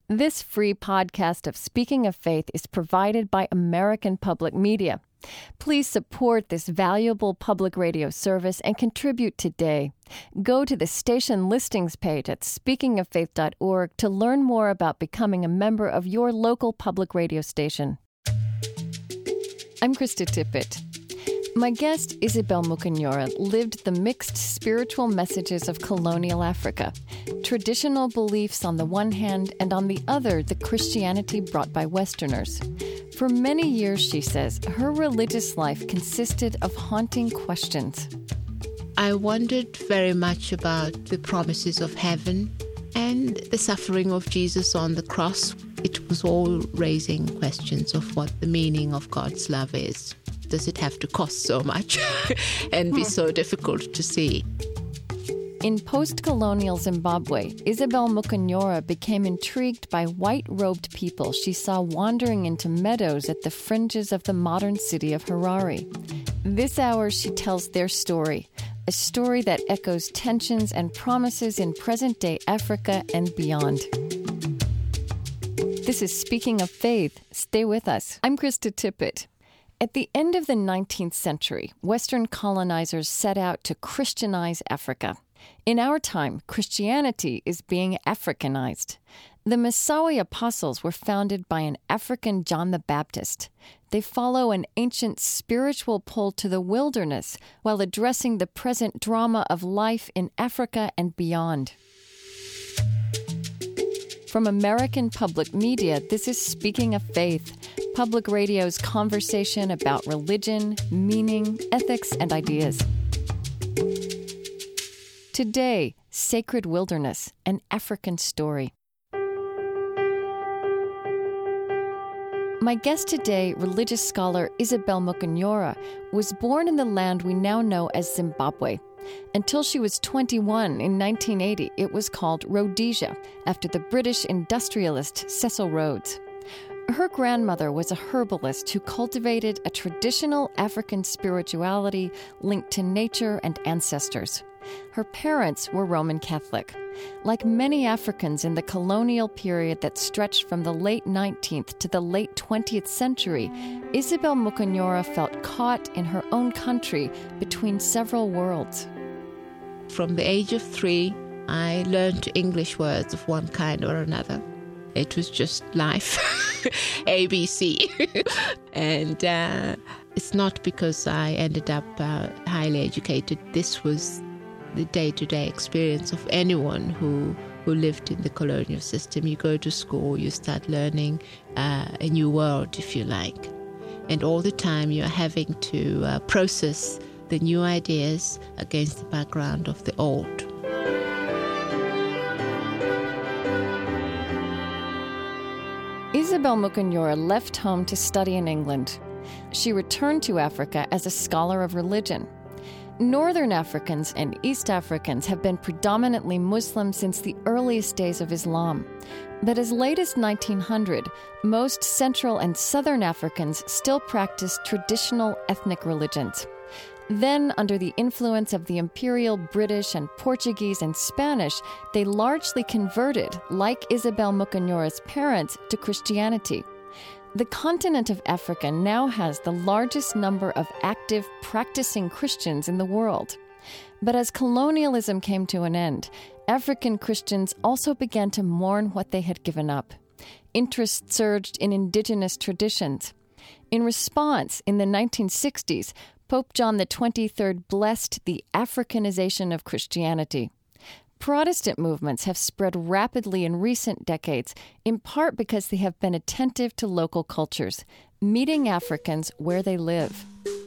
This free podcast of Speaking of Faith is provided by American Public Media. Please support this valuable public radio service and contribute today. Go to the station listings page at speakingoffaith.org to learn more about becoming a member of your local public radio station. I'm Krista Tippett. My guest, Isabel Mukenyora, lived the mixed spiritual messages of colonial Africa. Traditional beliefs on the one hand, and on the other, the Christianity brought by Westerners. For many years, she says, her religious life consisted of haunting questions. I wondered very much about the promises of heaven and the suffering of Jesus on the cross. It was all raising questions of what the meaning of God's love is. Does it have to cost so much and be so difficult to see? In post-colonial Zimbabwe, Isabel Mukenyora became intrigued by white-robed people she saw wandering into meadows at the fringes of the modern city of Harare. This hour, she tells their story, a story that echoes tensions and promises in present-day Africa and beyond. This is Speaking of Faith. Stay with us. I'm Krista Tippett. At the end of the 19th century, Western colonizers set out to Christianize Africa. In our time, Christianity is being Africanized. The Masawi apostles were founded by an African John the Baptist. They follow an ancient spiritual pull to the wilderness while addressing the present drama of life in Africa and beyond. From American Public Media, this is Speaking of Faith, public radio's conversation about religion, meaning, ethics, and ideas. Today, Sacred Wilderness, an African story. My guest today, religious scholar Isabel Mukenyora, was born in the land we now know as Zimbabwe. Until she was 21 in 1980, it was called Rhodesia, after the British industrialist Cecil Rhodes. Her grandmother was a herbalist who cultivated a traditional African spirituality linked to nature and ancestors. Her parents were Roman Catholic. Like many Africans in the colonial period that stretched from the late 19th to the late 20th century, Isabel Mukenyora felt caught in her own country between several worlds. From the age of 3, I learned English words of one kind or another. It was just life, ABC. And it's not because I ended up highly educated. This was the day-to-day experience of anyone who lived in the colonial system. You go to school, you start learning a new world, if you like. And all the time you're having to process the new ideas against the background of the old. Isabel Mukenyora left home to study in England. She returned to Africa as a scholar of religion. Northern Africans and East Africans have been predominantly Muslim since the earliest days of Islam. But as late as 1900, most Central and Southern Africans still practiced traditional ethnic religions. Then, under the influence of the Imperial British and Portuguese and Spanish, they largely converted, like Isabel Mukenyora's parents, to Christianity. The continent of Africa now has the largest number of active, practicing Christians in the world. But as colonialism came to an end, African Christians also began to mourn what they had given up. Interest surged in indigenous traditions. In response, in the 1960s, Pope John XXIII blessed the Africanization of Christianity. Protestant movements have spread rapidly in recent decades, in part because they have been attentive to local cultures, meeting Africans where they live.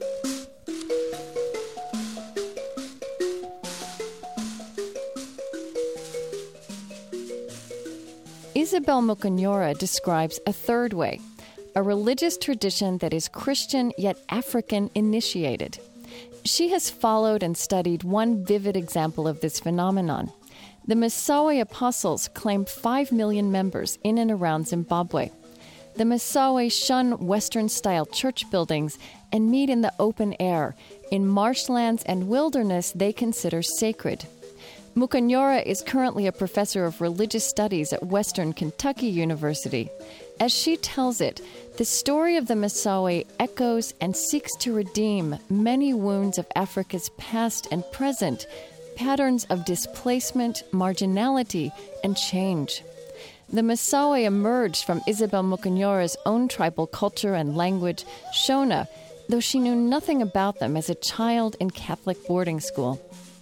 Isabel Mukenyora describes a third way, a religious tradition that is Christian yet African initiated. She has followed and studied one vivid example of this phenomenon. The Masawi apostles claim 5 million members in and around Zimbabwe. The Masawi shun Western-style church buildings and meet in the open air, in marshlands and wilderness they consider sacred. Mukwanyora is currently a professor of religious studies at Western Kentucky University. As she tells it, the story of the Masawi echoes and seeks to redeem many wounds of Africa's past and present, patterns of displacement, marginality, and change. The Masawi emerged from Isabel Mukwanyora's own tribal culture and language, Shona, though she knew nothing about them as a child in Catholic boarding school.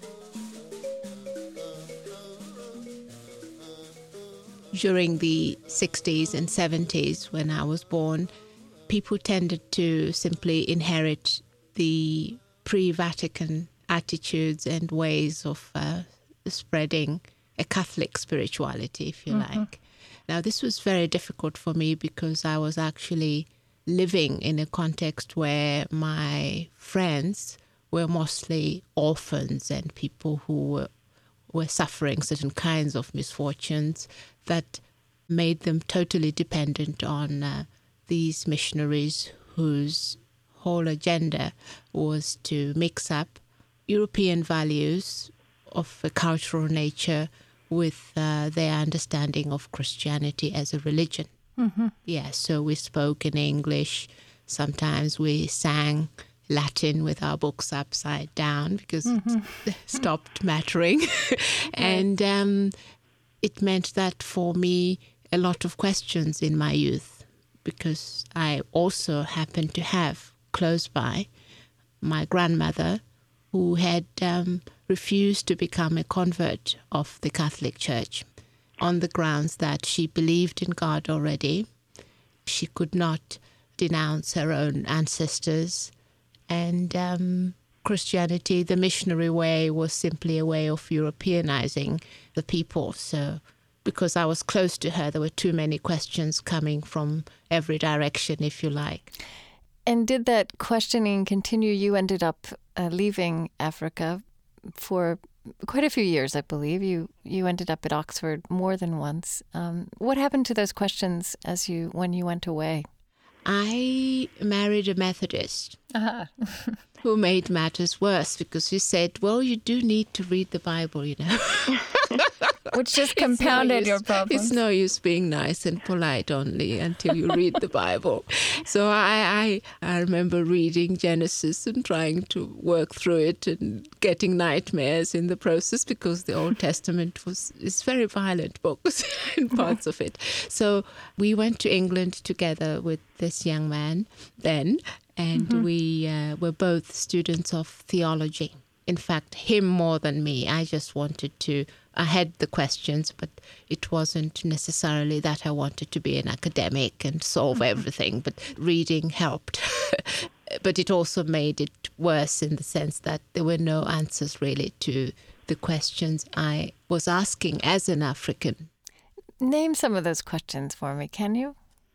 During the 60s and 70s, when I was born, people tended to simply inherit the pre-Vatican attitudes and ways of spreading a Catholic spirituality, if you like. Now, this was very difficult for me because I was actually living in a context where my friends were mostly orphans and people who were suffering certain kinds of misfortunes that made them totally dependent on these missionaries whose whole agenda was to mix up European values of a cultural nature with their understanding of Christianity as a religion. Yeah, so we spoke in English. Sometimes we sang Latin with our books upside down because it stopped mattering. And it meant that for me, a lot of questions in my youth, because I also happened to have close by my grandmother who had refused to become a convert of the Catholic Church on the grounds that she believed in God already. She could not denounce her own ancestors. And Christianity, the missionary way, was simply a way of Europeanizing the people. So because I was close to her, there were too many questions coming from every direction, if you like. And did that questioning continue? You ended up leaving Africa for quite a few years, I believe. You ended up at Oxford more than once. What happened to those questions when you went away? I married a Methodist who made matters worse because he said, well, you do need to read the Bible, you know. Which just compounded your problems. It's no use being nice and polite only until you read the Bible. So I remember reading Genesis and trying to work through it and getting nightmares in the process because the Old Testament is very violent books in parts of it. So we went to England together with this young man then, and we were both students of theology. In fact, him more than me. I had the questions, but it wasn't necessarily that I wanted to be an academic and solve everything, but reading helped. But it also made it worse in the sense that there were no answers really to the questions I was asking as an African. Name some of those questions for me, can you?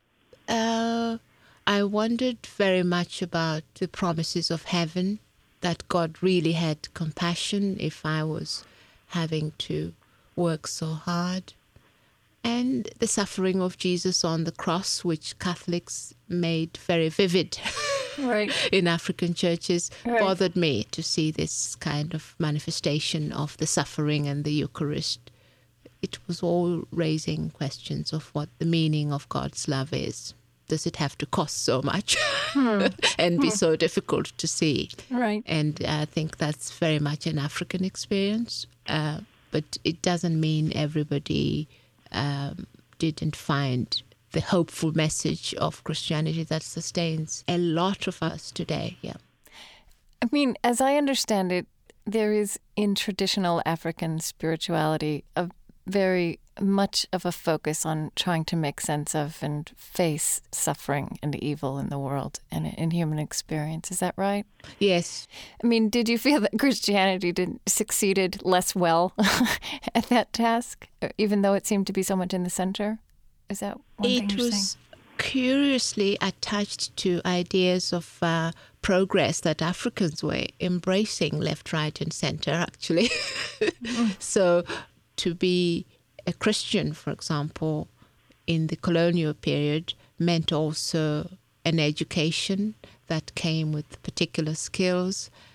I wondered very much about the promises of heaven, that God really had compassion if I was having to work so hard, and the suffering of Jesus on the cross, which Catholics made very vivid in African churches, bothered me to see this kind of manifestation of the suffering and the Eucharist. It was all raising questions of what the meaning of God's love is. Does it have to cost so much and be so difficult to see? Right. And I think that's very much an African experience. But it doesn't mean everybody didn't find the hopeful message of Christianity that sustains a lot of us today. Yeah. I mean, as I understand it, there is in traditional African spirituality a very much of a focus on trying to make sense of and face suffering and evil in the world and in human experience. Is that right? Yes. I mean, did you feel that Christianity succeeded less well at that task, even though it seemed to be so much in the center? Is that one thing you're saying? It was curiously attached to ideas of progress that Africans were embracing left, right, and center, actually. So to be a Christian, for example, in the colonial period meant also an education that came with particular skills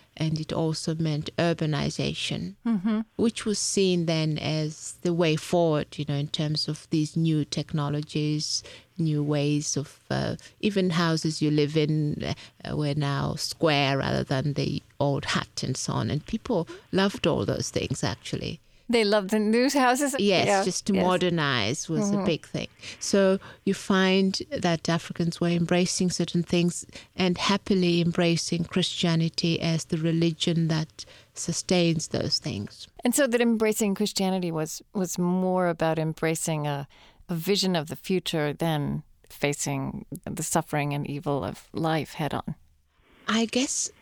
and it also meant urbanization, which was seen then as the way forward, in terms of these new technologies, new ways of even houses you live in were now square rather than the old hut and so on. And people loved all those things, actually. They loved the new houses? Yes, just to modernize was a big thing. So you find that Africans were embracing certain things and happily embracing Christianity as the religion that sustains those things. And so that embracing Christianity was more about embracing a vision of the future than facing the suffering and evil of life head on. I guess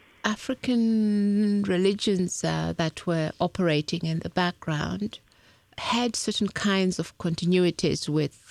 African religions that were operating in the background had certain kinds of continuities with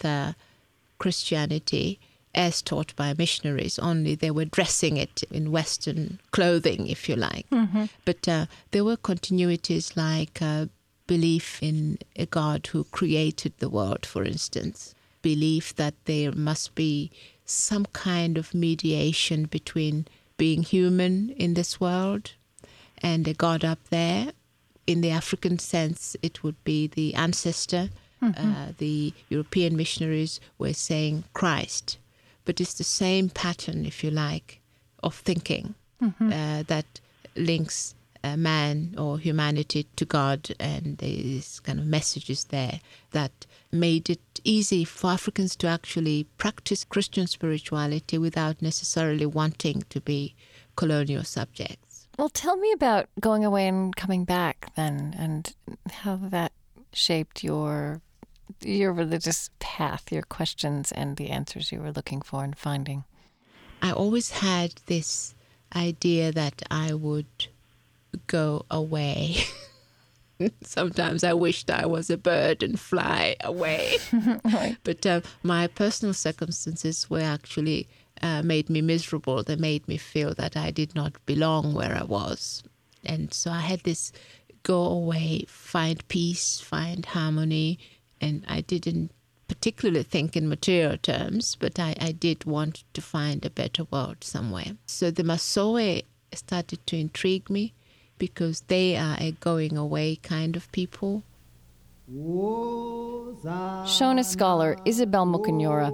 Christianity as taught by missionaries, only they were dressing it in Western clothing, if you like. But there were continuities like belief in a God who created the world, for instance, belief that there must be some kind of mediation between being human in this world and a God up there. In the African sense, it would be the ancestor. The European missionaries were saying Christ. But it's the same pattern, if you like, of thinking that links man or humanity to God, and these kind of messages there that made it easy for Africans to actually practice Christian spirituality without necessarily wanting to be colonial subjects. Well, tell me about going away and coming back then, and how that shaped your religious path, your questions and the answers you were looking for and finding. I always had this idea that I would go away. Sometimes I wished I was a bird and fly away. Right. But my personal circumstances were actually made me miserable. They made me feel that I did not belong where I was. And so I had this go away, find peace, find harmony. And I didn't particularly think in material terms, but I did want to find a better world somewhere. So the Masowe started to intrigue me, because they are a going away kind of people. Shona scholar Isabel Mukunyora.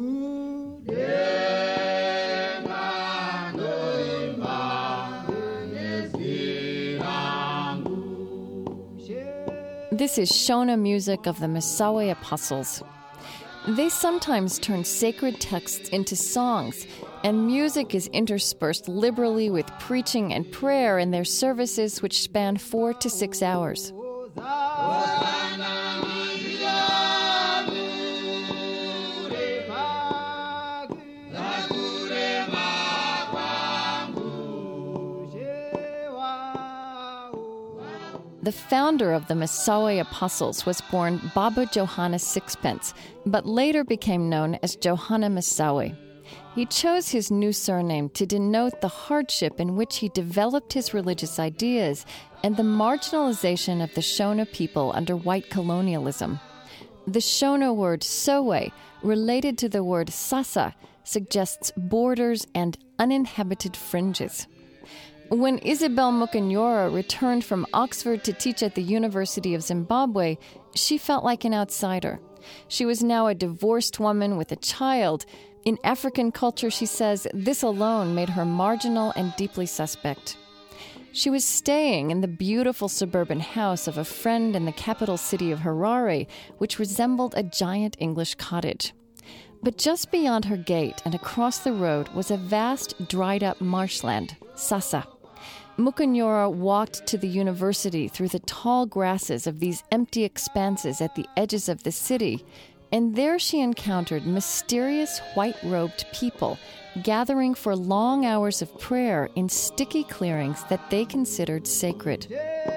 This is Shona music of the Masawe Apostles. They sometimes turn sacred texts into songs, and music is interspersed liberally with preaching and prayer in their services, which span 4 to 6 hours. The founder of the Masawe Apostles was born Baba Johanna Sixpence, but later became known as Johanna Masawe. He chose his new surname to denote the hardship in which he developed his religious ideas and the marginalization of the Shona people under white colonialism. The Shona word Sowe, related to the word Sasa, suggests borders and uninhabited fringes. When Isabel Mukunyora returned from Oxford to teach at the University of Zimbabwe, she felt like an outsider. She was now a divorced woman with a child. In African culture, she says, this alone made her marginal and deeply suspect. She was staying in the beautiful suburban house of a friend in the capital city of Harare, which resembled a giant English cottage. But just beyond her gate and across the road was a vast, dried-up marshland, Sasa. Mukunyora walked to the university through the tall grasses of these empty expanses at the edges of the city, and there she encountered mysterious white-robed people gathering for long hours of prayer in sticky clearings that they considered sacred.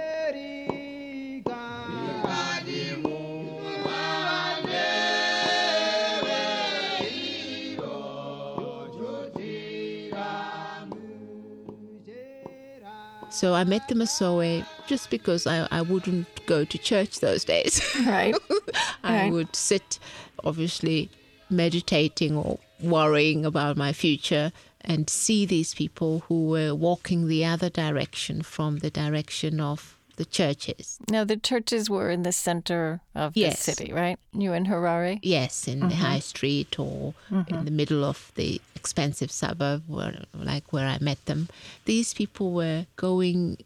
So I met the Masawe just because I wouldn't go to church those days. Right. I would sit, obviously, meditating or worrying about my future, and see these people who were walking the other direction from the direction of the churches. Now, the churches were in the center of the city, right? You in Harare? Yes, in the high street or in the middle of the expensive suburb where I met them. These people were going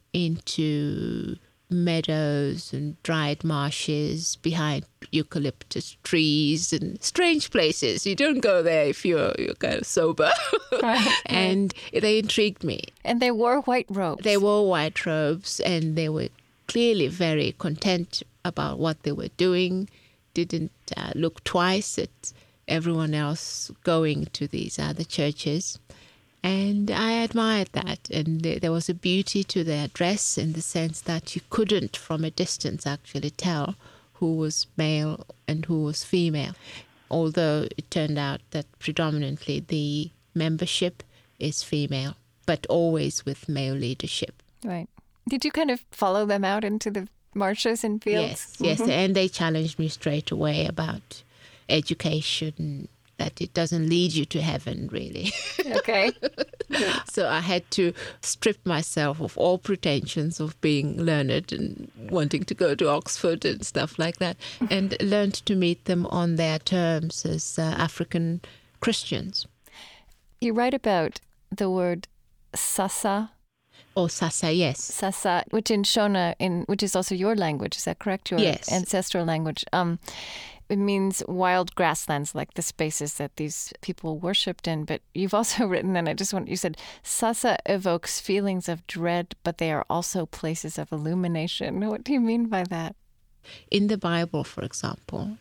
into meadows and dried marshes behind eucalyptus trees and strange places. You don't go there if you're kind of sober. Right. And they intrigued me. And they wore white robes. They wore white robes, and they were clearly very content about what they were doing, didn't look twice at everyone else going to these other churches. And I admired that. And there was a beauty to their dress in the sense that you couldn't, from a distance, actually tell who was male and who was female. Although it turned out that predominantly the membership is female, but always with male leadership. Right. Did you kind of follow them out into the marshes and fields? Yes, yes. And they challenged me straight away about education, that it doesn't lead you to heaven, really. Okay. So I had to strip myself of all pretensions of being learned and wanting to go to Oxford and stuff like that, and learned to meet them on their terms as African Christians. You write about the word sasa. Oh, sasa, yes. Sasa, which in Shona, which is also your language, is that correct? Your ancestral language. It means wild grasslands, like the spaces that these people worshipped in. But you've also written, and you said, Sasa evokes feelings of dread, but they are also places of illumination. What do you mean by that? In the Bible, for example,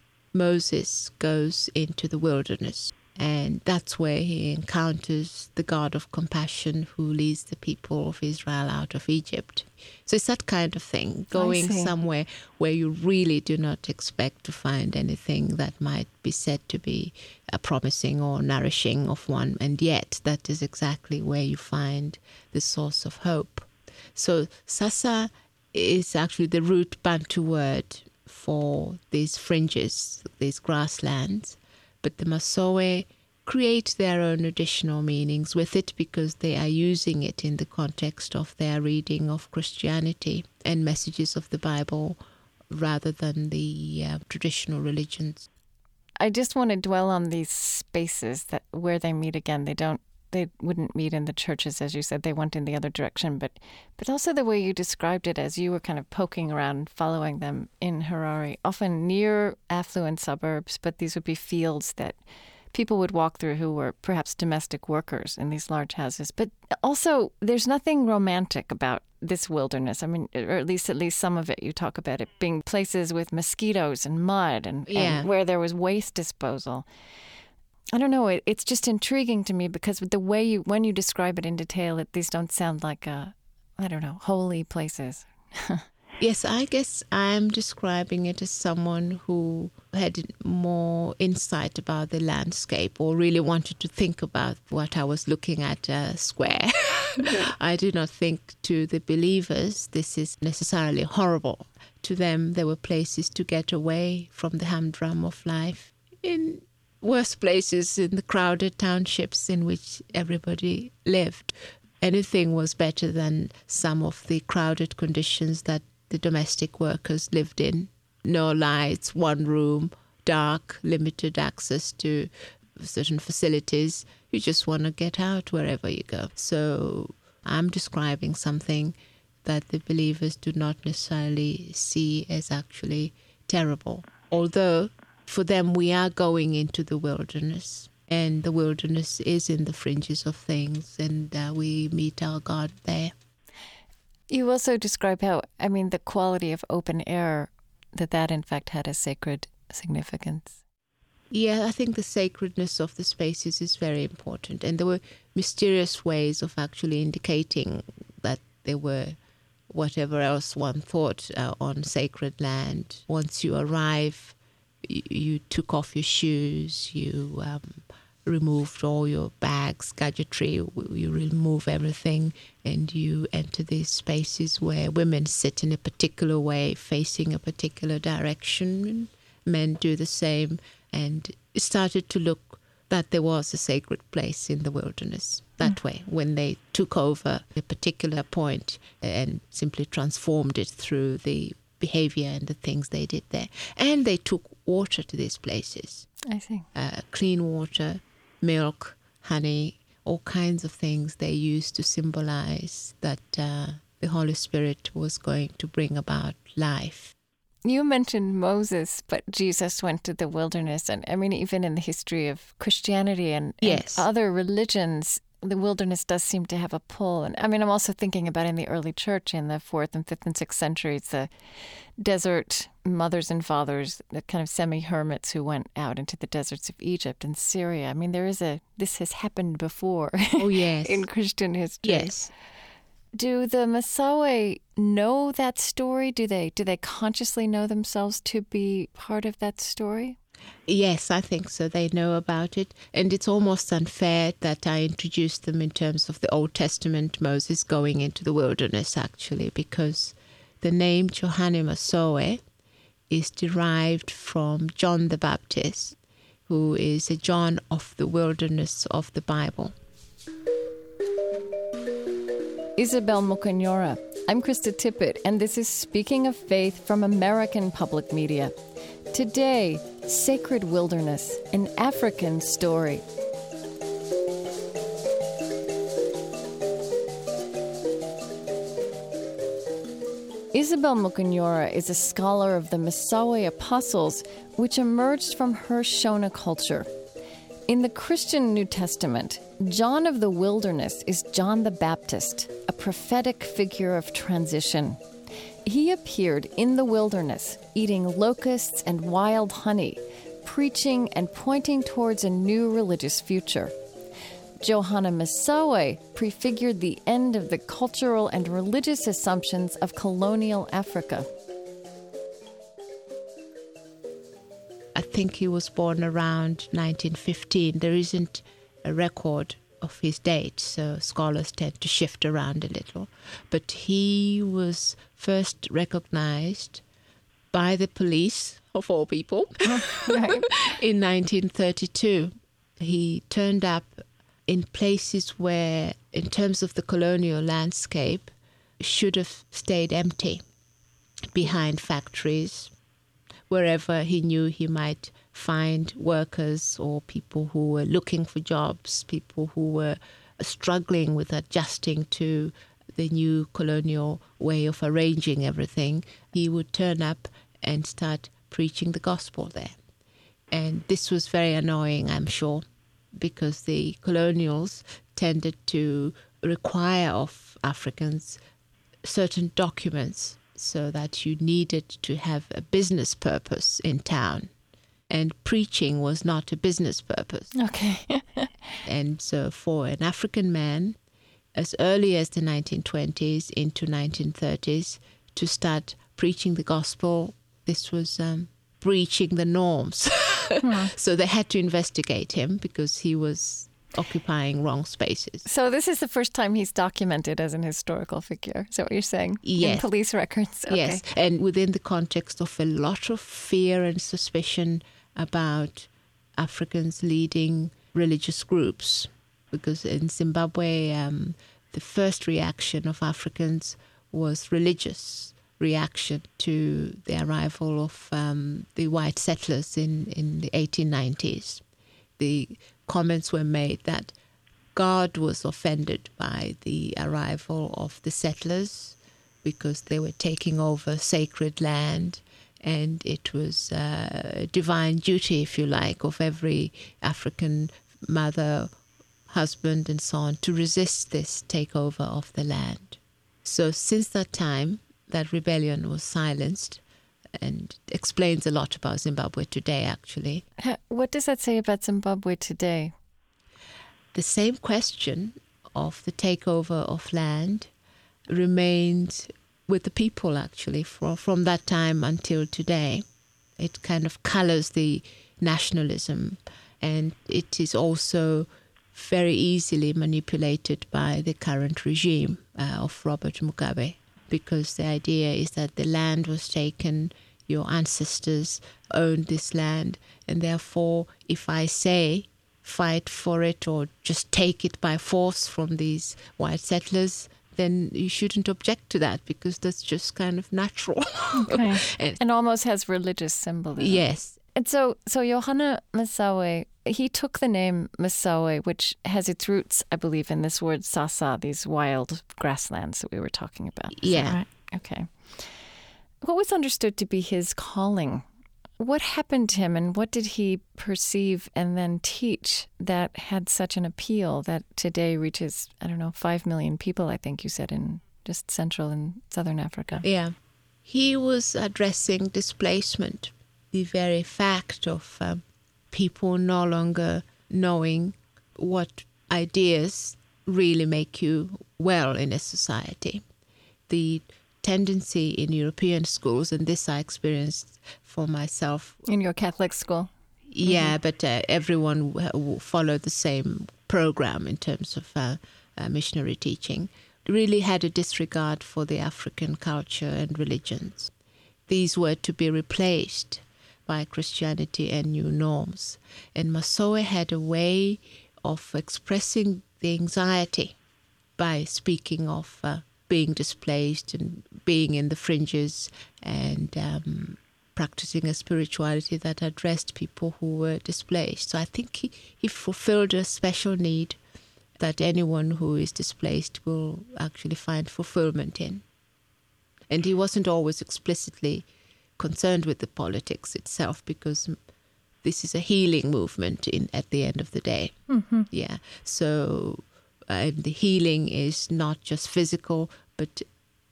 Moses goes into the wilderness, and that's where he encounters the God of compassion who leads the people of Israel out of Egypt. So it's that kind of thing, going somewhere where you really do not expect to find anything that might be said to be promising or nourishing of one, and yet that is exactly where you find the source of hope. So Sasa is actually the root Bantu word for these fringes, these grasslands. But the Masowe create their own additional meanings with it because they are using it in the context of their reading of Christianity and messages of the Bible rather than the traditional religions. I just want to dwell on these spaces where they meet again. They wouldn't meet in the churches, as you said. They went in the other direction. But also the way you described it as you were kind of poking around, following them in Harare, often near affluent suburbs, but these would be fields that people would walk through who were perhaps domestic workers in these large houses. But also, there's nothing romantic about this wilderness. I mean, or at least some of it, you talk about it being places with mosquitoes and mud and where there was waste disposal. I don't know. It's just intriguing to me because the way when you describe it in detail, these don't sound like, holy places. Yes, I guess I'm describing it as someone who had more insight about the landscape or really wanted to think about what I was looking at square. I do not think to the believers this is necessarily horrible. To them, there were places to get away from the humdrum of life in worse places in the crowded townships in which everybody lived. Anything was better than some of the crowded conditions that the domestic workers lived in. No lights, one room, dark, limited access to certain facilities. You just want to get out wherever you go. So I'm describing something that the believers do not necessarily see as actually terrible. Although for them we are going into the wilderness, and the wilderness is in the fringes of things, and we meet our God there. You also describe how, the quality of open air, that in fact had a sacred significance. Yeah, I think the sacredness of the spaces is very important. And there were mysterious ways of actually indicating that they were whatever else one thought on sacred land. Once you arrive, you took off your shoes, you removed all your bags, gadgetry, you remove everything, and you enter these spaces where women sit in a particular way, facing a particular direction, and men do the same. And it started to look that there was a sacred place in the wilderness that way when they took over a particular point and simply transformed it through the behavior and the things they did there. And they took water to these places. I see. Clean water, milk, honey, all kinds of things they used to symbolize that the Holy Spirit was going to bring about life. You mentioned Moses, but Jesus went to the wilderness. And I mean, even in the history of Christianity and other religions, the wilderness does seem to have a pull. And I mean, I'm also thinking about in the early church in the 4th and 5th and 6th centuries, the desert mothers and fathers, the kind of semi-hermits who went out into the deserts of Egypt and Syria. I mean, this has happened before. Oh, yes. In Christian history. Yes. Do the Masawe know that story? Do they consciously know themselves to be part of that story? Yes, I think so. They know about it. And it's almost unfair that I introduced them in terms of the Old Testament, Moses going into the wilderness, actually, because the name Johane Masawe is derived from John the Baptist, who is a John of the wilderness of the Bible. Isabel Mukenyora. I'm Krista Tippett, and this is Speaking of Faith from American Public Media. Today, Sacred Wilderness, an African story. Isabel Mukenyora is a scholar of the Masawe apostles, which emerged from her Shona culture. In the Christian New Testament, John of the Wilderness is John the Baptist, a prophetic figure of transition. He appeared in the wilderness, eating locusts and wild honey, preaching and pointing towards a new religious future. Johane Masawe prefigured the end of the cultural and religious assumptions of colonial Africa. I think he was born around 1915. There isn't a record of his date, so scholars tend to shift around a little. But he was first recognized by the police, of all people, in 1932. He turned up in places where, in terms of the colonial landscape, should have stayed empty, behind factories, wherever he knew he might find workers or people who were looking for jobs, people who were struggling with adjusting to the new colonial way of arranging everything. He would turn up and start preaching the gospel there. And this was very annoying, I'm sure, because the colonials tended to require of Africans certain documents so that you needed to have a business purpose in town. And preaching was not a business purpose. Okay. And so for an African man, as early as the 1920s into 1930s, to start preaching the gospel, this was breaching the norms. So they had to investigate him because he was occupying wrong spaces. So this is the first time he's documented as an historical figure. Is that what you're saying? Yes. In police records? Okay. Yes, and within the context of a lot of fear and suspicion about Africans leading religious groups. Because in Zimbabwe, the first reaction of Africans was religious reaction to the arrival of the white settlers in the 1890s. The comments were made that God was offended by the arrival of the settlers because they were taking over sacred land, and it was a divine duty, if you like, of every African mother, husband, and so on, to resist this takeover of the land. So since that time, that rebellion was silenced, and explains a lot about Zimbabwe today, actually. What does that say about Zimbabwe today? The same question of the takeover of land remained with the people, actually, from that time until today. It kind of colors the nationalism, and it is also very easily manipulated by the current regime of Robert Mugabe, because the idea is that the land was taken, your ancestors owned this land, and therefore if I say fight for it or just take it by force from these white settlers, then you shouldn't object to that, because that's just kind of natural. Okay. And almost has religious symbolism. Yes. And so Johanna Masawe, he took the name Masawe, which has its roots, I believe, in this word sasa, these wild grasslands that we were talking about. Is that right? Okay. What was understood to be his calling? What happened to him, and what did he perceive and then teach that had such an appeal that today reaches, 5 million people, I think you said, in just Central and Southern Africa? Yeah. He was addressing displacement, the very fact of people no longer knowing what ideas really make you well in a society. The tendency in European schools, and this I experienced for myself. In your Catholic school? Yeah, but everyone followed the same program in terms of missionary teaching. Really had a disregard for the African culture and religions. These were to be replaced by Christianity and new norms. And Masawe had a way of expressing the anxiety by speaking of being displaced and being in the fringes and practicing a spirituality that addressed people who were displaced. So I think he fulfilled a special need that anyone who is displaced will actually find fulfillment in. And he wasn't always explicitly concerned with the politics itself, because this is a healing movement at the end of the day. Mm-hmm. Yeah. So the healing is not just physical, but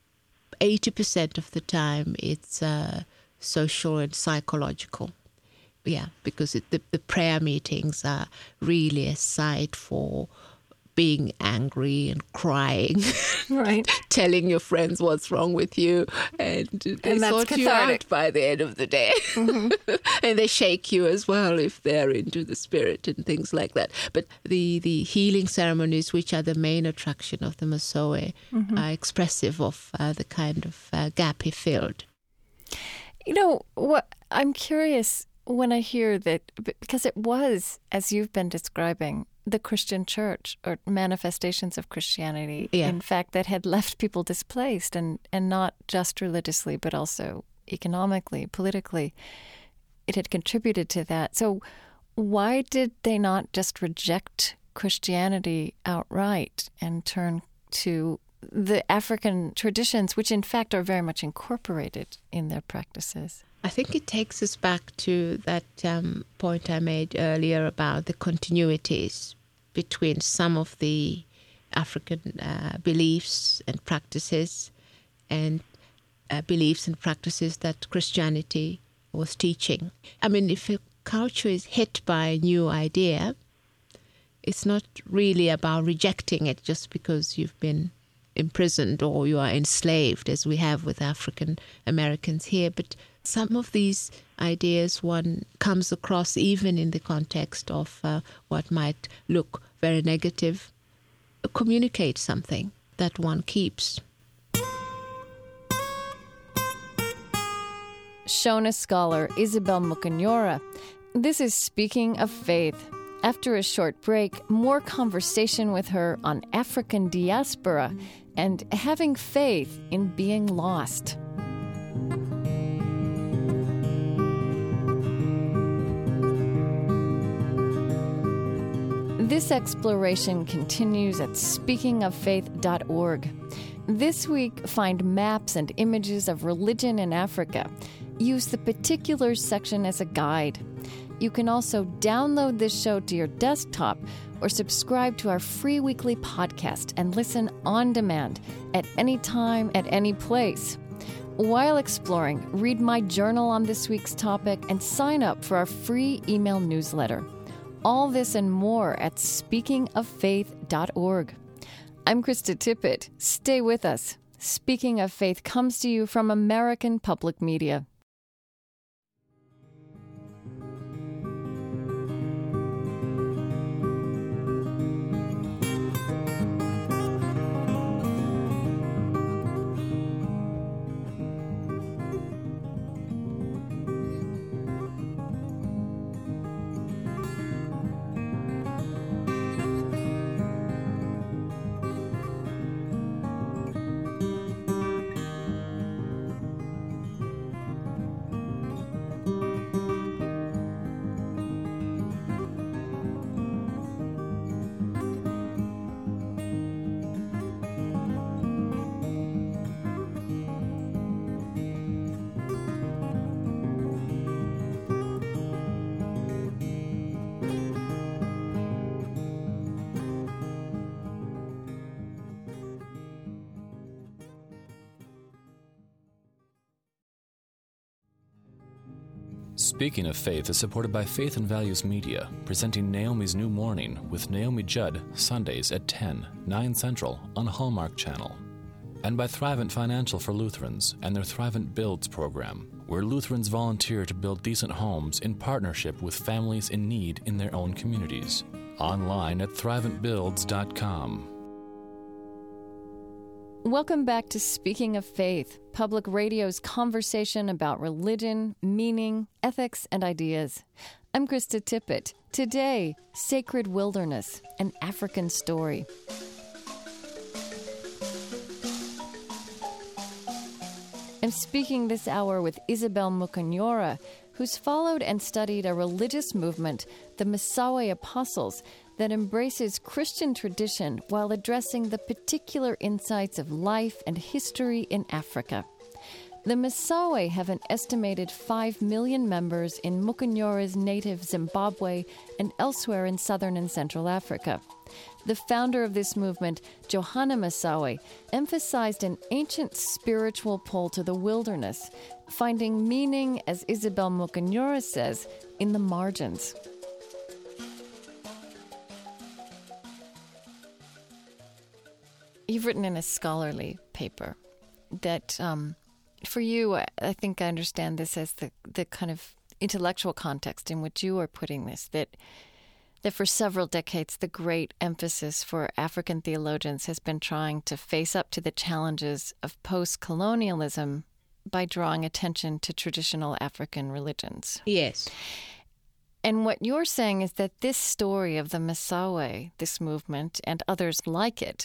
80% of the time it's social and psychological. Yeah, because the prayer meetings are really a site for being angry and crying, right? Telling your friends what's wrong with you, and they sort you out by the end of the day. Mm-hmm. And they shake you as well if they're into the spirit and things like that. But the healing ceremonies, which are the main attraction of the Masawe, mm-hmm. are expressive of the kind of gap he filled. What I'm curious when I hear that, because it was, as you've been describing, the Christian church or manifestations of Christianity, in fact, that had left people displaced, and not just religiously, but also economically, politically. It had contributed to that. So why did they not just reject Christianity outright and turn to the African traditions, which in fact are very much incorporated in their practices? I think it takes us back to that point I made earlier about the continuities between some of the African beliefs and practices and beliefs and practices that Christianity was teaching. I mean, if a culture is hit by a new idea, it's not really about rejecting it just because you've been imprisoned or you are enslaved, as we have with African Americans here. But some of these ideas one comes across even in the context of what might look very negative, communicate something that one keeps. Shona scholar Isabel Mukanyora. This is Speaking of Faith. After a short break, more conversation with her on African diaspora and having faith in being lost. This exploration continues at speakingoffaith.org. This week, find maps and images of religion in Africa. Use the particulars section as a guide. You can also download this show to your desktop or subscribe to our free weekly podcast and listen on demand at any time, at any place. While exploring, read my journal on this week's topic and sign up for our free email newsletter. All this and more at speakingoffaith.org. I'm Krista Tippett. Stay with us. Speaking of Faith comes to you from American Public Media. Speaking of Faith is supported by Faith and Values Media, presenting Naomi's New Morning with Naomi Judd, Sundays at 10, 9 Central on Hallmark Channel. And by Thrivent Financial for Lutherans and their Thrivent Builds program, where Lutherans volunteer to build decent homes in partnership with families in need in their own communities. Online at thriventbuilds.com. Welcome back to Speaking of Faith, Public Radio's conversation about religion, meaning, ethics, and ideas. I'm Krista Tippett. Today, Sacred Wilderness, an African story. I'm speaking this hour with Isabel Mukonyora, who's followed and studied a religious movement, the Masawe Apostles, that embraces Christian tradition while addressing the particular insights of life and history in Africa. The Masawe have an estimated 5 million members in Mukonyora's native Zimbabwe and elsewhere in southern and central Africa. The founder of this movement, Johanna Masawe, emphasized an ancient spiritual pull to the wilderness, finding meaning, as Isabel Mukonyora says, in the margins. You've written in a scholarly paper that, for you, I think I understand this as the kind of intellectual context in which you are putting this, that for several decades, the great emphasis for African theologians has been trying to face up to the challenges of post-colonialism by drawing attention to traditional African religions. Yes. And what you're saying is that this story of the Masawe, this movement, and others like it,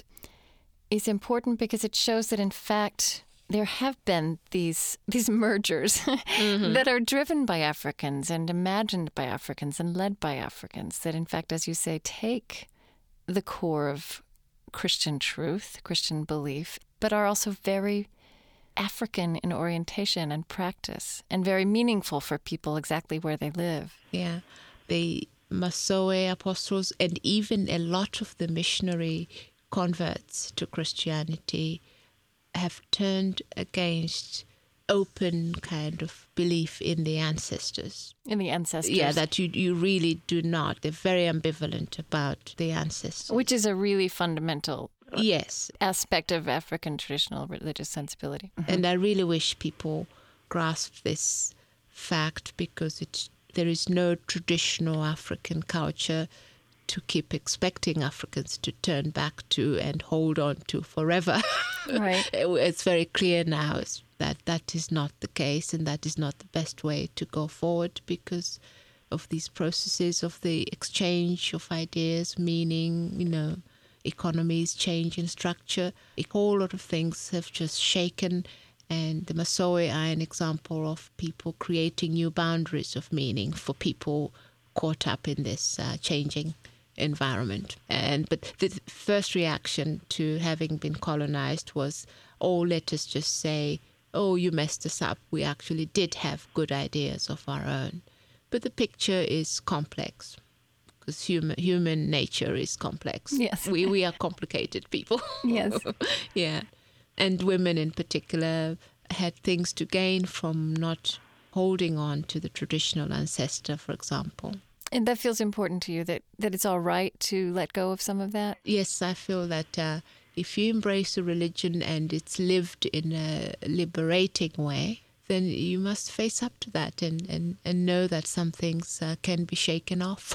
is important because it shows that, in fact, there have been these mergers that are driven by Africans and imagined by Africans and led by Africans that, in fact, as you say, take the core of Christian truth, Christian belief, but are also very African in orientation and practice and very meaningful for people exactly where they live. Yeah. The Masawe Apostles and even a lot of the missionary converts to Christianity have turned against open kind of belief in the ancestors. In the ancestors. Yeah, that you really do not. They're very ambivalent about the ancestors. Which is a really fundamental yes aspect of African traditional religious sensibility. And I really wish people grasp this fact, because there is no traditional African culture to keep expecting Africans to turn back to and hold on to forever. Right. It's very clear now that is not the case, and that is not the best way to go forward because of these processes of the exchange of ideas, meaning, economies, change in structure. A whole lot of things have just shaken, and the Masawe are an example of people creating new boundaries of meaning for people caught up in this changing environment. But the first reaction to having been colonized was, oh, let us just say, oh, you messed us up. We actually did have good ideas of our own. But the picture is complex, because human nature is complex. Yes. We are complicated people. Yes. Yeah. And women in particular had things to gain from not holding on to the traditional ancestor, for example. And that feels important to you, that it's all right to let go of some of that? Yes, I feel that if you embrace a religion and it's lived in a liberating way, then you must face up to that and know that some things can be shaken off.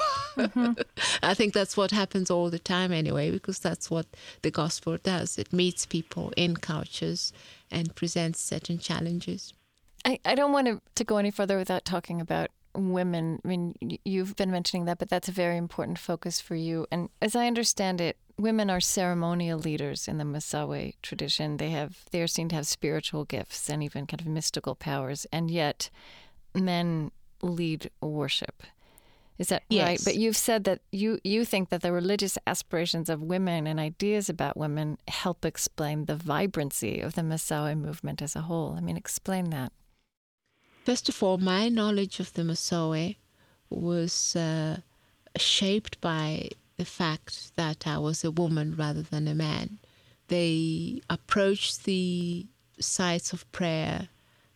I think that's what happens all the time anyway, because that's what the gospel does. It meets people in cultures and presents certain challenges. I don't want to go any further without talking about women. I mean, you've been mentioning that, but that's a very important focus for you. And as I understand it, women are ceremonial leaders in the Masawe tradition. They are seen to have spiritual gifts and even kind of mystical powers, and yet men lead worship. Is that yes. right? But you've said that you think that the religious aspirations of women and ideas about women help explain the vibrancy of the Masawe movement as a whole. I mean, explain that. First of all, my knowledge of the Masawe was shaped by the fact that I was a woman rather than a man. They approached the sites of prayer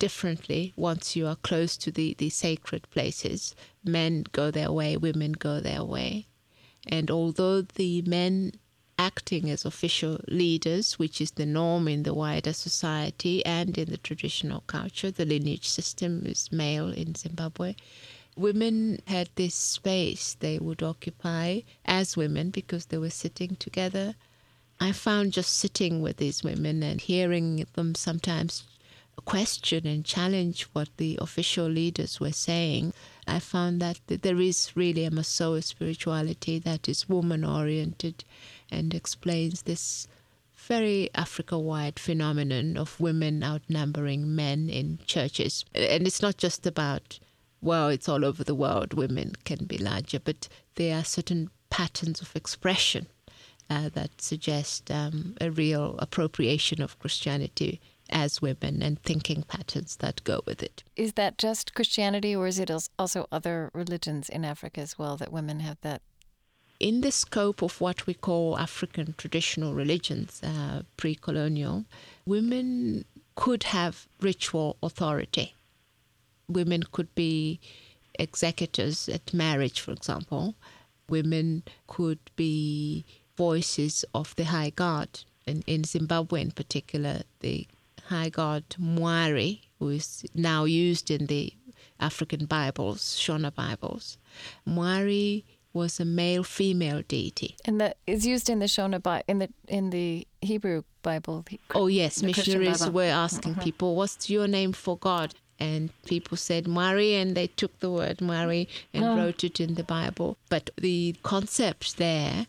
differently once you are close to the sacred places. Men go their way, women go their way. And although the men acting as official leaders, which is the norm in the wider society and in the traditional culture, the lineage system is male in Zimbabwe, women had this space they would occupy as women because they were sitting together. I found just sitting with these women and hearing them sometimes question and challenge what the official leaders were saying, I found that there is really a Masoa spirituality that is woman-oriented and explains this very Africa-wide phenomenon of women outnumbering men in churches. And it's not just about, well, it's all over the world, women can be larger, but there are certain patterns of expression that suggest a real appropriation of Christianity as women and thinking patterns that go with it. Is that just Christianity, or is it also other religions in Africa as well that women have that? In the scope of what we call African traditional religions, pre-colonial, women could have ritual authority. Women could be executors at marriage, for example. Women could be voices of the high god. In Zimbabwe in particular, the high god Mwari, who is now used in the African Bibles, Shona Bibles. Mwari was a male-female deity. And that is used in the Shona in the Hebrew Bible. Oh yes, missionaries were asking people, "What's your name for God?" And people said Mwari, and they took the word Mwari and wrote it in the Bible. But the concept there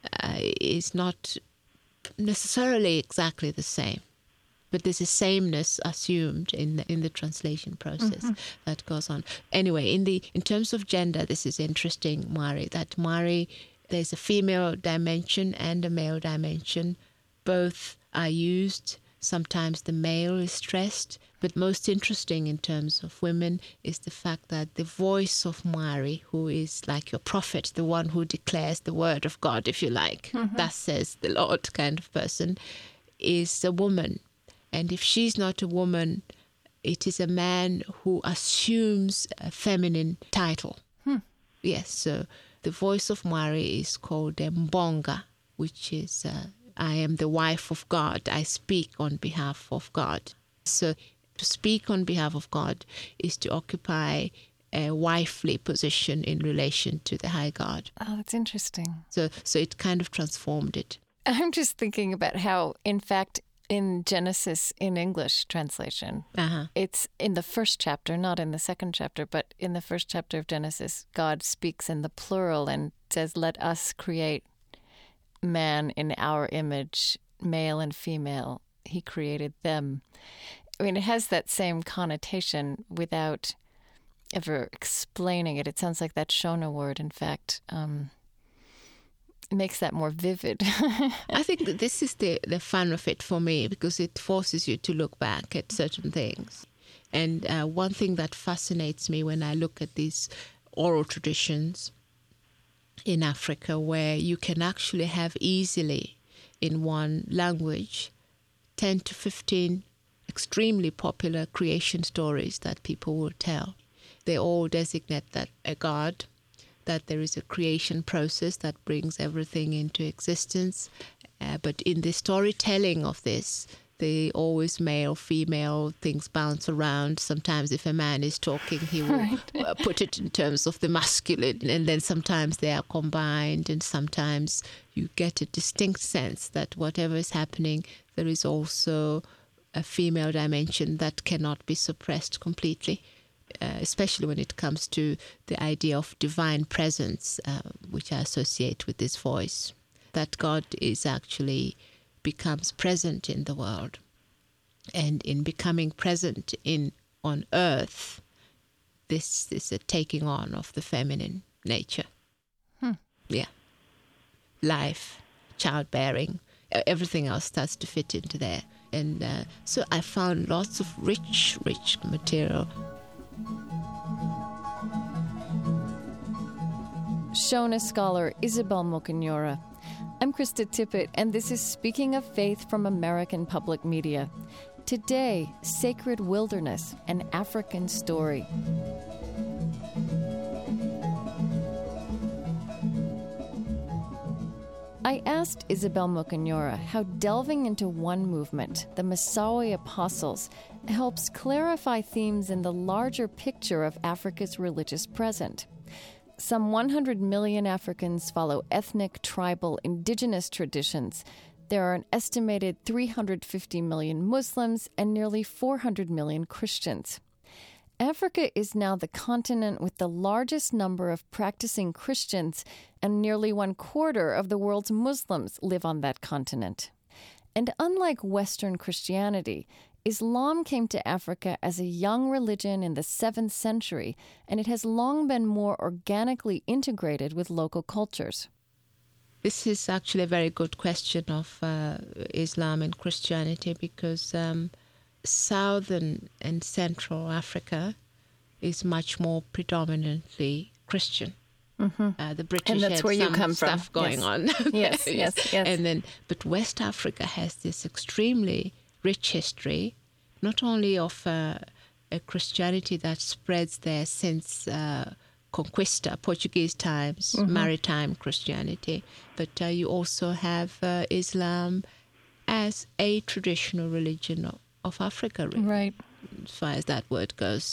is not necessarily exactly the same. But there's a sameness assumed in the translation process that goes on. Anyway, in terms of gender, this is interesting, Mwari. That Mwari, there's a female dimension and a male dimension. Both are used. Sometimes the male is stressed. But most interesting in terms of women is the fact that the voice of Mwari, who is like your prophet, the one who declares the word of God, if you like, thus says the Lord kind of person, is a woman. And if she's not a woman, it is a man who assumes a feminine title. Yes, so the voice of Mwari is called Mbonga, which is, I am the wife of God. I speak on behalf of God. So to speak on behalf of God is to occupy a wifely position in relation to the high God. Oh, that's interesting. So it kind of transformed it. I'm just thinking about how, in fact, in Genesis, in English translation, it's in the first chapter, not in the second chapter, but in the first chapter of Genesis, God speaks in the plural and says, "Let us create man in our image, male and female. He created them." I mean, it has that same connotation without ever explaining it. It sounds like that Shona word, in fact, makes that more vivid. I think that this is the fun of it for me, because it forces you to look back at certain things. And one thing that fascinates me when I look at these oral traditions in Africa, where you can actually have easily in one language 10 to 15 extremely popular creation stories that people will tell. They all designate that a god, that there is a creation process that brings everything into existence. But in the storytelling of this, they always male, female, things bounce around. Sometimes if a man is talking, he will put it in terms of the masculine, and then sometimes they are combined, and sometimes you get a distinct sense that whatever is happening, there is also a female dimension that cannot be suppressed completely. Especially when it comes to the idea of divine presence, which I associate with this voice, that God is actually becomes present in the world. And in becoming present on earth, this is a taking on of the feminine nature. Yeah. Life, childbearing, everything else starts to fit into there. And so I found lots of rich material. Shona scholar Isabel Mokonyora. I'm Krista Tippett, and this is Speaking of Faith from American Public Media. Today, Sacred Wilderness, an African story. I asked Isabel Mokonyora how delving into one movement, the Masawi Apostles, helps clarify themes in the larger picture of Africa's religious present. Some 100 million Africans follow ethnic, tribal, indigenous traditions. There are an estimated 350 million Muslims and nearly 400 million Christians. Africa is now the continent with the largest number of practicing Christians, and nearly 1/4 of the world's Muslims live on that continent. And unlike Western Christianity, Islam came to Africa as a young religion in the 7th century, and it has long been more organically integrated with local cultures. This is actually a very good question of Islam and Christianity, because Southern and Central Africa is much more predominantly Christian. Mm-hmm. The British and that's had where you some come stuff from. going on. Yes, yes, yes. But West Africa has this extremely rich history, not only of a Christianity that spreads there since Conquista, Portuguese times, maritime Christianity, but you also have Islam as a traditional religion of Africa, really, right, as far as that word goes.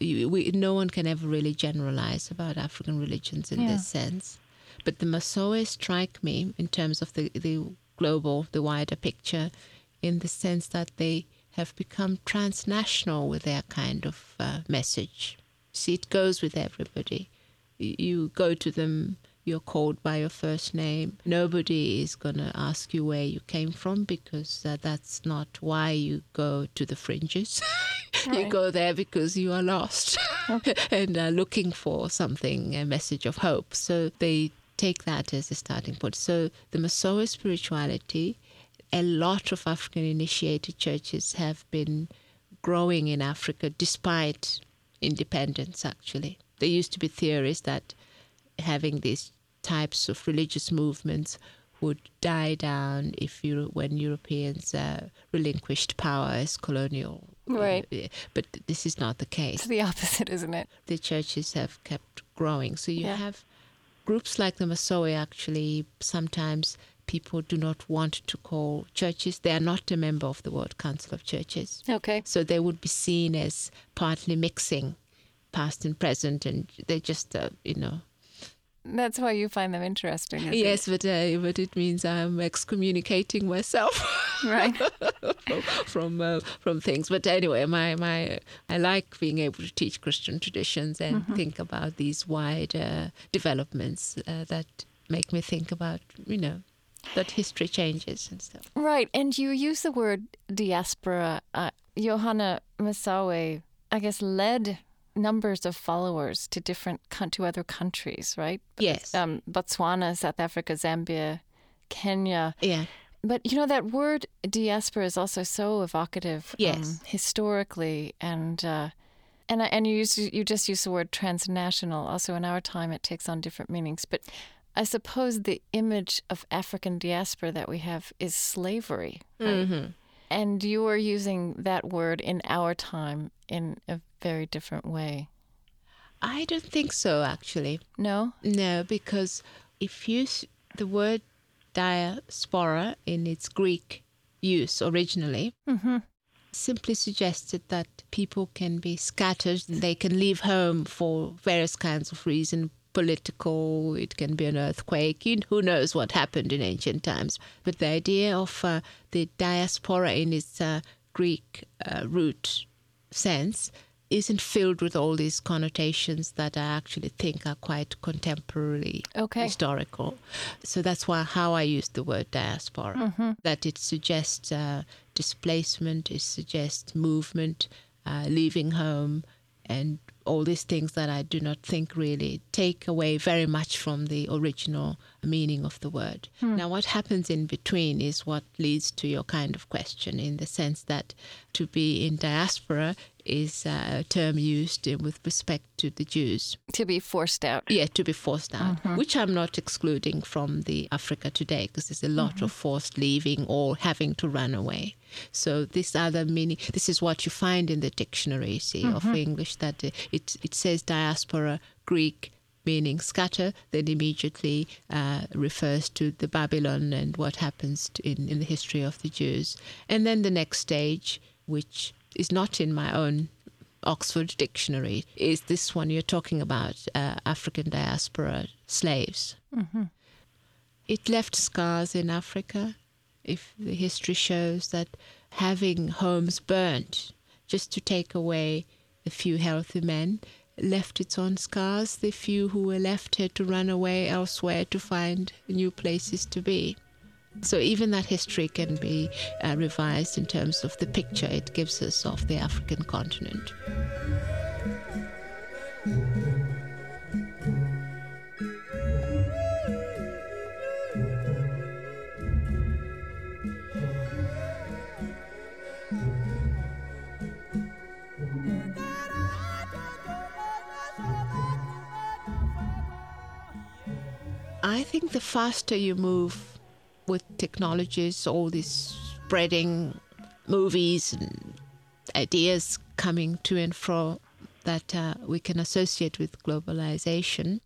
No one can ever really generalize about African religions in this sense. But the Masawi strike me in terms of the global, the wider picture, in the sense that they have become transnational with their kind of message. See, it goes with everybody. You go to them, you're called by your first name. Nobody is going to ask you where you came from, because that's not why you go to the fringes. Right. You go there because you are lost and are looking for something, a message of hope. So they take that as a starting point. So the Masawi spirituality, a lot of African initiated churches have been growing in Africa despite independence, actually. There used to be theories that having these types of religious movements would die down when Europeans relinquished power as colonial. Right. But this is not the case. It's the opposite, isn't it? The churches have kept growing. So you have groups like the Masawi, actually, sometimes people do not want to call churches. They are not a member of the World Council of Churches. Okay. So they would be seen as partly mixing past and present, and they just, That's why you find them interesting. Yes, but it means I'm excommunicating myself, right, from things. But anyway, I like being able to teach Christian traditions and think about these wider developments that make me think about, that history changes and stuff. Right, and you use the word diaspora. Johanna Masawi, I guess, led numbers of followers to other countries, right? Yes. Botswana, South Africa, Zambia, Kenya. Yeah. But that word diaspora is also so evocative, yes, historically, and you just use the word transnational. Also, in our time, it takes on different meanings. But I suppose the image of African diaspora that we have is slavery, right? Mm-hmm. And you are using that word in our time in a very different way. I don't think so, actually. No? No, because the word diaspora in its Greek use originally simply suggested that people can be scattered, they can leave home for various kinds of reasons. Political, it can be an earthquake, who knows what happened in ancient times. But the idea of the diaspora in its Greek root sense isn't filled with all these connotations that I actually think are quite contemporary, historical. So that's how I use the word diaspora, that it suggests displacement, it suggests movement, leaving home, and all these things that I do not think really take away very much from the original meaning of the word. Now, what happens in between is what leads to your kind of question, in the sense that to be in diaspora is a term used with respect to the Jews. To be forced out. Yeah, to be forced out, which I'm not excluding from the Africa today, because there's a lot of forced leaving or having to run away. So this other meaning, this is what you find in the dictionary, of English, that it says diaspora, Greek, meaning scatter, then immediately refers to the Babylon and what happens in the history of the Jews. And then the next stage, which is not in my own Oxford dictionary, is this one you're talking about, African diaspora slaves. It left scars in Africa. If the history shows that having homes burnt just to take away a few healthy men left its own scars. The few who were left had to run away elsewhere to find new places to be. So even that history can be revised in terms of the picture it gives us of the African continent. I think the faster you move with technologies, all these spreading movies and ideas coming to and fro that we can associate with globalization,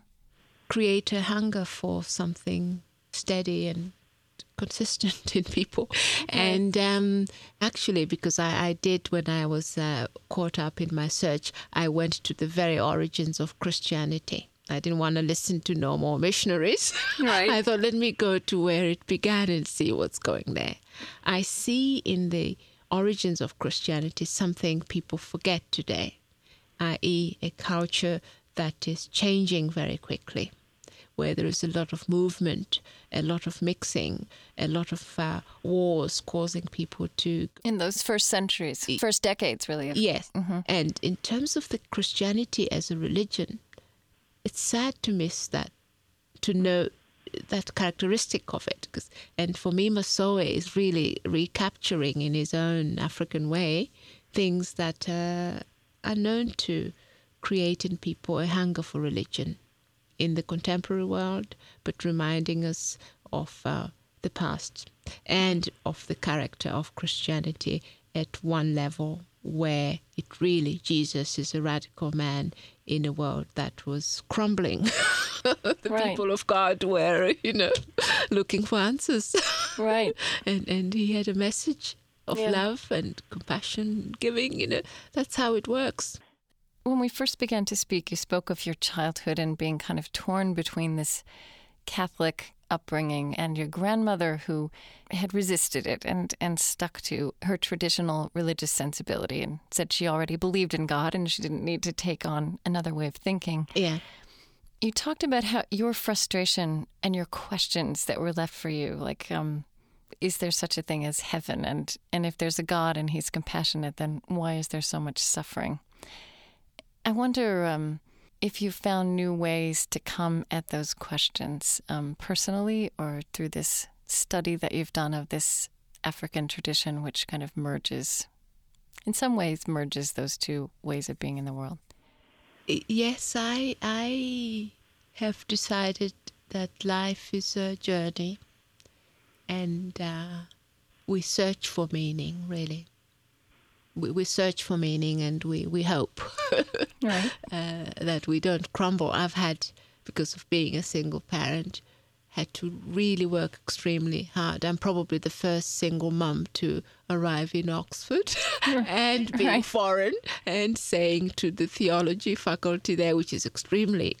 create a hunger for something steady and consistent in people. And actually, because I did, when I was caught up in my search, I went to the very origins of Christianity. I didn't want to listen to no more missionaries. Right. I thought, let me go to where it began and see what's going there. I see in the origins of Christianity something people forget today, i.e. a culture that is changing very quickly, where there is a lot of movement, a lot of mixing, a lot of wars causing people to... In those first centuries, first decades, really. Yes. And in terms of the Christianity as a religion, it's sad to miss that, to know that characteristic of it. And for me, Masowe is really recapturing in his own African way things that are known to create in people a hunger for religion in the contemporary world, but reminding us of the past and of the character of Christianity at one level, where it really, Jesus is a radical man in a world that was crumbling. The people of God were, looking for answers. Right. And he had a message of love and compassion, giving, that's how it works. When we first began to speak, you spoke of your childhood and being kind of torn between this Catholic upbringing and your grandmother who had resisted it and stuck to her traditional religious sensibility and said she already believed in God and she didn't need to take on another way of thinking. Yeah. You talked about how your frustration and your questions that were left for you, like, is there such a thing as heaven? And if there's a God and he's compassionate, then why is there so much suffering? I wonder if you found new ways to come at those questions personally or through this study that you've done of this African tradition, which kind of merges, in some ways, merges those two ways of being in the world. Yes, I have decided that life is a journey and we search for meaning, really. We search for meaning and we hope right. That we don't crumble. I've had, because of being a single parent, had to really work extremely hard. I'm probably the first single mum to arrive in Oxford and being foreign and saying to the theology faculty there, which is extremely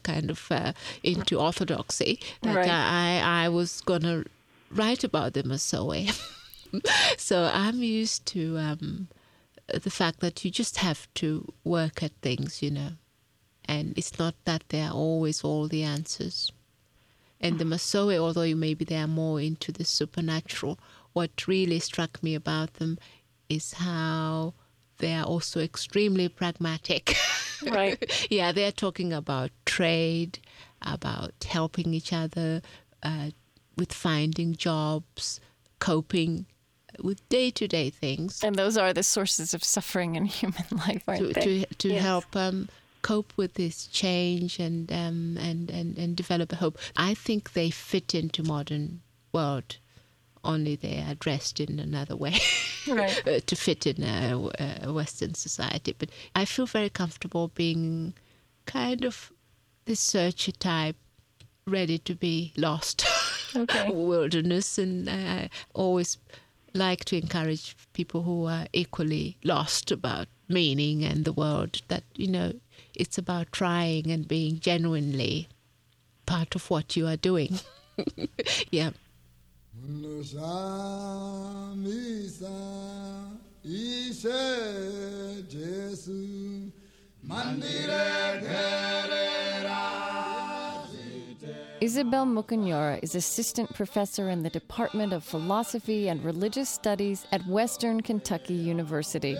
into orthodoxy, that I was going to write about the Masowe. So I'm used to the fact that you just have to work at things, and it's not that there are always all the answers. And the Masowe, although maybe they are more into the supernatural, what really struck me about them is how they are also extremely pragmatic. Right. Yeah, they're talking about trade, about helping each other with finding jobs, coping with day-to-day things. And those are the sources of suffering in human life, aren't they? To help cope with this change and develop a hope. I think they fit into modern world. Only they are dressed in another way right. to fit in a Western society. But I feel very comfortable being kind of this searcher type, ready to be lost. Okay. Wilderness, and I always like to encourage people who are equally lost about meaning and the world, that, it's about trying and being genuinely part of what you are doing. Yeah. Isabel Mukunyora is assistant professor in the Department of Philosophy and Religious Studies at Western Kentucky University.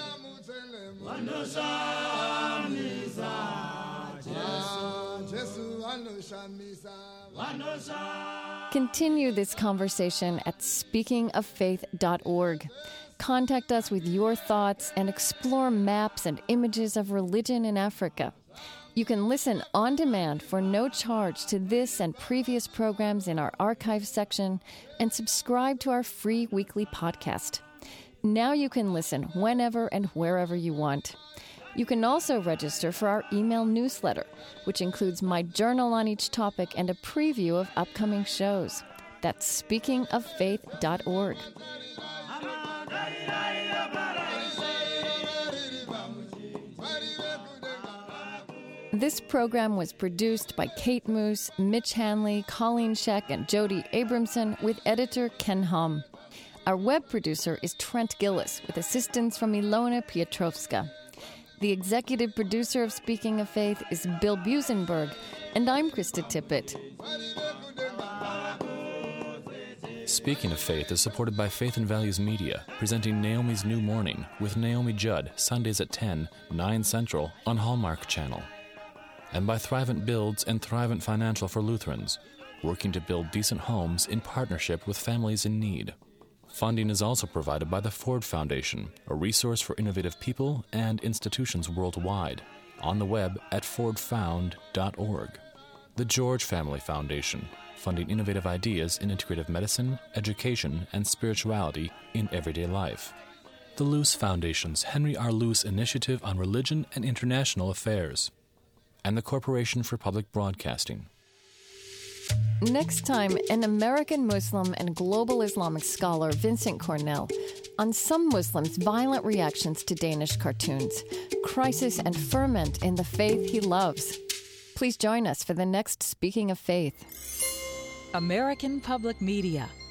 Continue this conversation at speakingoffaith.org. Contact us with your thoughts and explore maps and images of religion in Africa. You can listen on demand for no charge to this and previous programs in our archive section and subscribe to our free weekly podcast. Now you can listen whenever and wherever you want. You can also register for our email newsletter, which includes my journal on each topic and a preview of upcoming shows. That's speakingoffaith.org. This program was produced by Kate Moose, Mitch Hanley, Colleen Scheck, and Jody Abramson, with editor Ken Hom. Our web producer is Trent Gillis, with assistance from Ilona Piotrowska. The executive producer of Speaking of Faith is Bill Busenberg, and I'm Krista Tippett. Speaking of Faith is supported by Faith and Values Media, presenting Naomi's New Morning with Naomi Judd, Sundays at 10, 9 Central on Hallmark Channel. And by Thrivent Builds and Thrivent Financial for Lutherans, working to build decent homes in partnership with families in need. Funding is also provided by the Ford Foundation, a resource for innovative people and institutions worldwide, on the web at fordfound.org. The George Family Foundation, funding innovative ideas in integrative medicine, education, and spirituality in everyday life. The Luce Foundation's Henry R. Luce Initiative on Religion and International Affairs. And the Corporation for Public Broadcasting. Next time, an American Muslim and global Islamic scholar, Vincent Cornell, on some Muslims' violent reactions to Danish cartoons, crisis and ferment in the faith he loves. Please join us for the next Speaking of Faith. American Public Media.